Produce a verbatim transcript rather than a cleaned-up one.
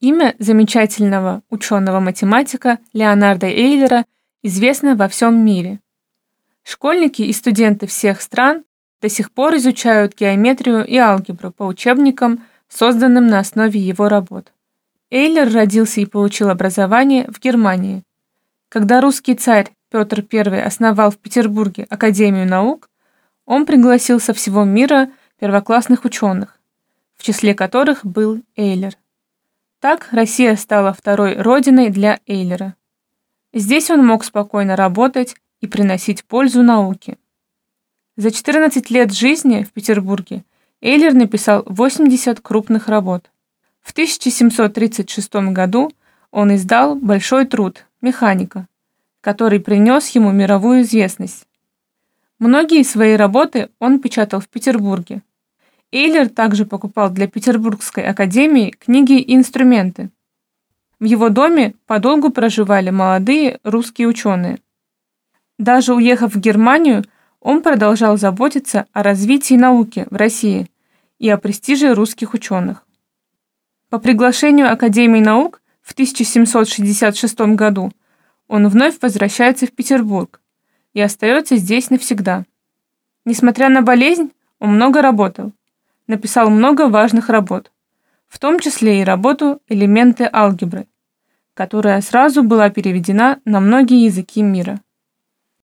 Имя замечательного ученого-математика Леонарда Эйлера известно во всем мире. Школьники и студенты всех стран до сих пор изучают геометрию и алгебру по учебникам, созданным на основе его работ. Эйлер родился и получил образование в Германии. Когда русский царь Петр Первый основал в Петербурге Академию наук, он пригласил со всего мира первоклассных ученых, в числе которых был Эйлер. Так Россия стала второй родиной для Эйлера. Здесь он мог спокойно работать и приносить пользу науке. За четырнадцать лет жизни в Петербурге Эйлер написал восемьдесят крупных работ. В тысяча семьсот тридцать шестом году он издал большой труд «Механика», который принес ему мировую известность. Многие свои работы он печатал в Петербурге. Эйлер также покупал для Петербургской академии книги и инструменты. В его доме подолгу проживали молодые русские ученые. Даже уехав в Германию, он продолжал заботиться о развитии науки в России и о престиже русских ученых. По приглашению Академии наук в тысяча семьсот шестьдесят шестом году он вновь возвращается в Петербург и остается здесь навсегда. Несмотря на болезнь, он много работал, написал много важных работ, в том числе и работу «Элементы алгебры», которая сразу была переведена на многие языки мира.